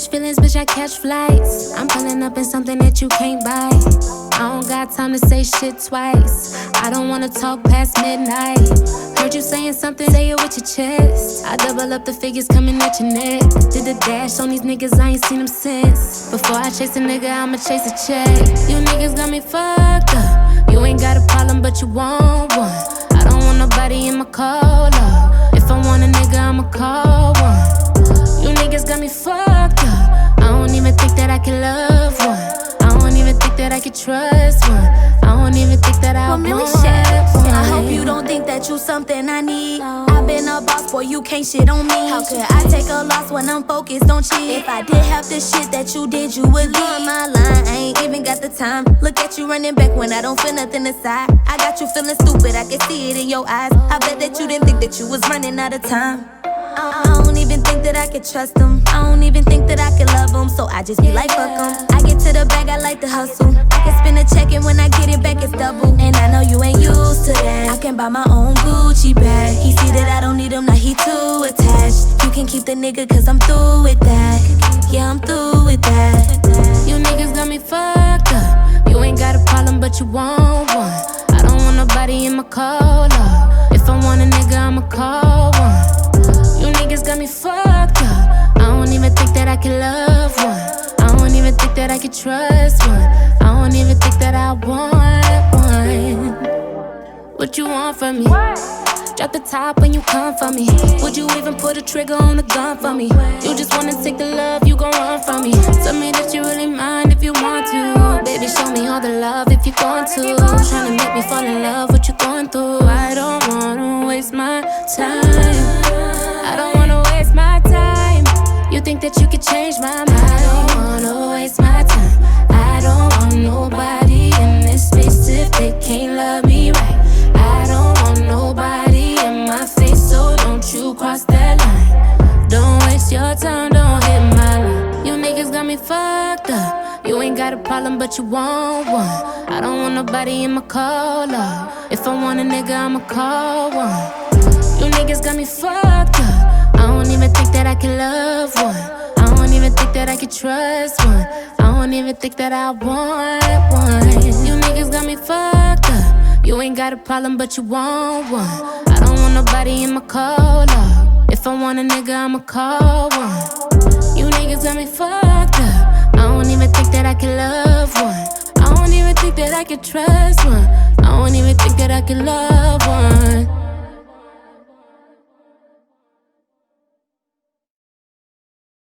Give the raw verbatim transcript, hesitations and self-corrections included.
catch feelings, bitch, I catch flights. I'm pulling up in something that you can't buy. I don't got time to say shit twice. I don't wanna talk past midnight. Heard you saying something, say it with your chest. I double up the figures coming at your neck. Did the dash on these niggas, I ain't seen them since. Before I chase a nigga, I'ma chase a check. You niggas got me fucked up. You ain't got a problem, but you want one. I don't want nobody in my caller. If I want a nigga, I'ma call one. You niggas got me fucked up. I don't even think that I can love one. I don't even think that I can trust one. I don't even think that I want one. I hope you don't think that you something I need. I've been a boss, boy, you can't shit on me. How could I take a loss when I'm focused on cheat? If I did have the shit that you did, you would leave on my line. I ain't even got the time. Look at you running back when I don't feel nothing inside. I got you feeling stupid, I can see it in your eyes. I bet that you didn't think that you was running out of time. I don't even think that I could trust them. I don't even think that I could love them. So I just be like, fuck them. I get to the bag, I like to hustle. I can spin a check and when I get it back, it's double. And I know you ain't used to that. I can buy my own Gucci bag. He see that I don't need him, now he too attached. You can keep the nigga cause I'm through with that. Yeah, I'm through with that. You niggas got me fucked up. You ain't got a problem, but you want one. I don't want nobody in my caller. If I want a nigga, I'ma call one. You niggas got me fucked up. I don't even think that I can love one. I don't even think that I can trust one. I don't even think that I want one. What you want from me? Drop the top when you come for me. Would you even put a trigger on a gun for me? You just wanna take the love, you gon' run from me. Tell me that you really mind if you want to. Baby, show me all the love if you're going to. Tryna make me fall in love, what you going through? I don't wanna waste my time. I don't wanna waste my time. You think that you could change my mind? I don't wanna waste my time. I don't want nobody in this space if they can't love me right. I don't want nobody in my face, so don't you cross that line. Don't waste your time, don't hit my line. You niggas got me fucked up. You ain't got a problem, but you want one. I don't want nobody in my caller. If I want a nigga, I'ma call one. You niggas got me fucked up. I don't even think that I can love one. I don't even think that I can trust one. I don't even think that I want one. You niggas got me fucked up. You ain't got a problem, but you want one. I don't want nobody in my caller. If I want a nigga, I'ma call one. You niggas got me fucked up. I don't even think that I can love one. I don't even think that I can trust one. I don't even think that I can love one.